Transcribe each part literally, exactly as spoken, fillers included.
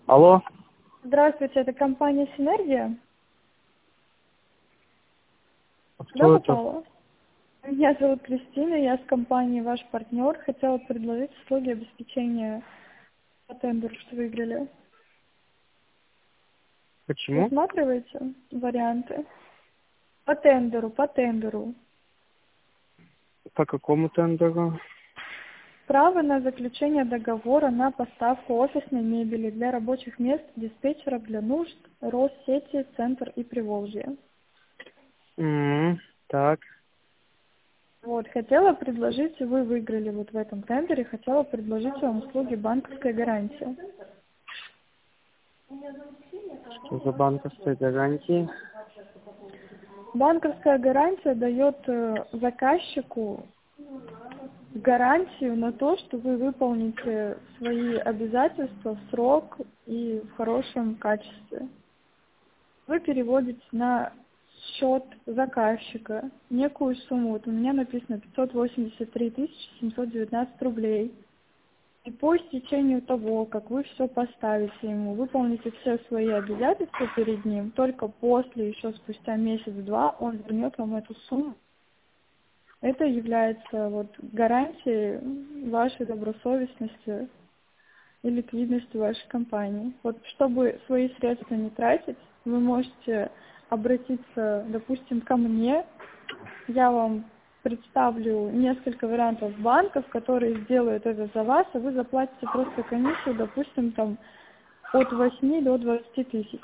Алло, Здравствуйте, это компания «Синергия». Куда кто это? попала? Меня зовут Кристина, я с компанией «Ваш партнер». Хотела предложить услуги обеспечения по тендеру, что выиграли. Почему? Рассматриваете варианты? По тендеру, по тендеру. По какому тендеру? Право на заключение договора на поставку офисной мебели для рабочих мест диспетчеров для нужд Россети, Центр и Приволжье. М, Так, Вот, хотела предложить, вы выиграли вот в этом тендере, хотела предложить вам услуги банковской гарантии. что за банковская гарантия? Банковская гарантия дает э, заказчику гарантию на то, что вы выполните свои обязательства в срок и в хорошем качестве. Вы переводите на счет заказчика некую сумму. Вот у меня написано пятьсот восемьдесят три тысячи семьсот девятнадцать рублей. И по истечению того, как вы все поставите ему, выполните все свои обязательства перед ним, только после, еще спустя месяц-два, он вернет вам эту сумму. Это является вот гарантией вашей добросовестности и ликвидности вашей компании. Вот чтобы свои средства не тратить, вы можете обратиться, допустим, ко мне. Я вам представлю несколько вариантов банков, которые сделают это за вас, а вы заплатите просто комиссию, допустим, там от восьми до двадцати тысяч.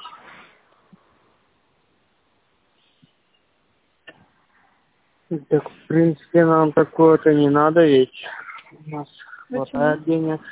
Так, в принципе, нам такое-то не надо, ведь у нас Почему? хватает денег.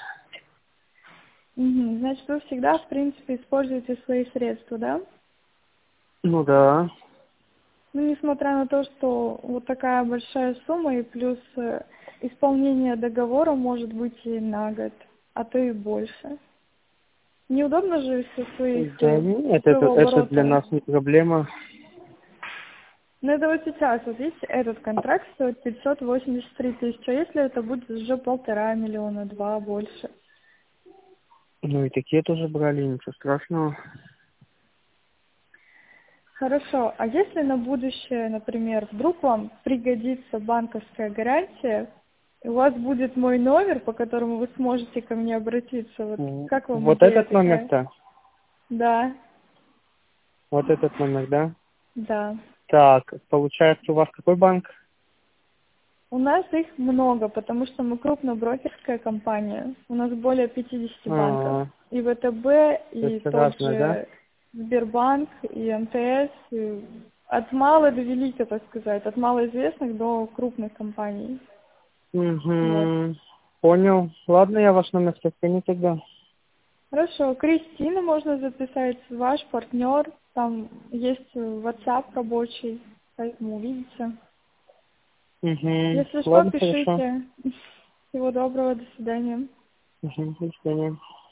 Мгм. Значит, вы всегда, в принципе, используете свои средства, да? Ну да. Ну, несмотря на то, что вот такая большая сумма и плюс э, исполнение договора может быть и на год, а то и больше. Неудобно же со своих, Да э, нет, это, своего это для оборота. нас не проблема. Но это вот сейчас, вот видите, этот контракт стоит пятьсот восемьдесят три тысячи, а если это будет уже полтора миллиона, два больше? Ну и такие тоже брали, ничего страшного. Хорошо, а если на будущее, например, вдруг вам пригодится банковская гарантия, и у вас будет мой номер, по которому вы сможете ко мне обратиться, вот М, как вам Вот идея этот такая? номер-то? Да, Вот этот номер, да? да. Так, получается, у вас какой банк? У нас их много, потому что мы крупноброкерская компания. У нас более пятидесяти банков. А, И ВТБ, то и есть тот разные, да? же Сбербанк, и МТС. И от малой до великой, так сказать. От малоизвестных до крупных компаний. Вот. Угу. Понял. Ладно, я ваш номер сохраню тогда. Хорошо. Кристина можно записать, ваш партнер. Там есть WhatsApp рабочий, поэтому увидите. Угу. Если что, Ладно, хорошо. пишите. Всего доброго, до свидания. Угу. До свидания.